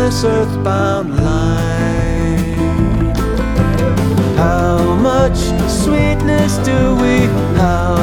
this earthbound line. How much sweetness do we? How